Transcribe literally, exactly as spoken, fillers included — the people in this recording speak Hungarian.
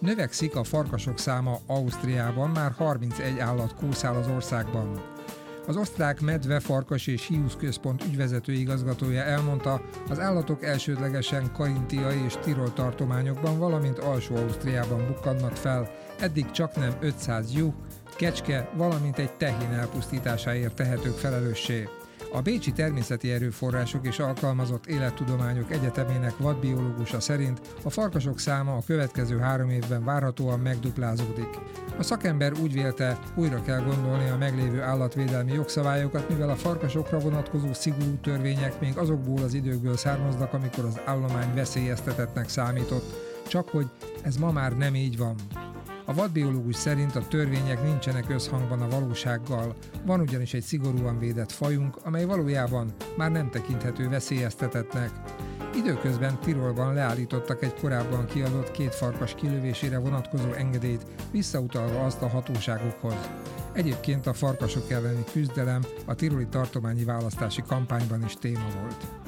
Növekszik a farkasok száma Ausztriában, már harmincegy állat kószál az országban. Az osztrák medve, farkas és hiúz központ ügyvezető igazgatója elmondta, az állatok elsődlegesen Karintia és Tirol tartományokban, valamint Alsó-Ausztriában bukkannak fel, eddig csaknem ötszáz juh, kecske, valamint egy tehén elpusztításáért tehetők felelőssé. A Bécsi Természeti Erőforrások és Alkalmazott Élettudományok Egyetemének vadbiológusa szerint a farkasok száma a következő három évben várhatóan megduplázódik. A szakember úgy vélte, újra kell gondolni a meglévő állatvédelmi jogszabályokat, mivel a farkasokra vonatkozó szigorú törvények még azokból az időkből származnak, amikor az állomány veszélyeztetettnek számított, csak hogy ez ma már nem így van. A vadbiológus szerint a törvények nincsenek összhangban a valósággal, van ugyanis egy szigorúan védett fajunk, amely valójában már nem tekinthető veszélyeztetettnek. Időközben Tirolban leállítottak egy korábban kiadott két farkas kilövésére vonatkozó engedélyt, visszautalva azt a hatóságokhoz. Egyébként a farkasok elleni küzdelem a tiroli tartományi választási kampányban is téma volt.